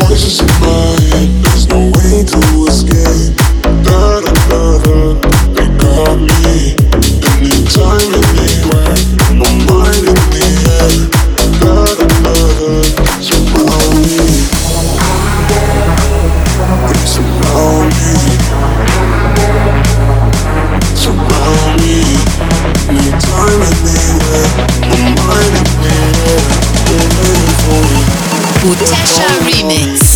Voices in my head, there's no way to escape. Da da da da, they got me. Anytime, anywhere, my mind in the air. Da da da da, surround me. They surround me. Surround me. Anytime, anywhere, my mind in the air. They're ready for me. Utesha Remix.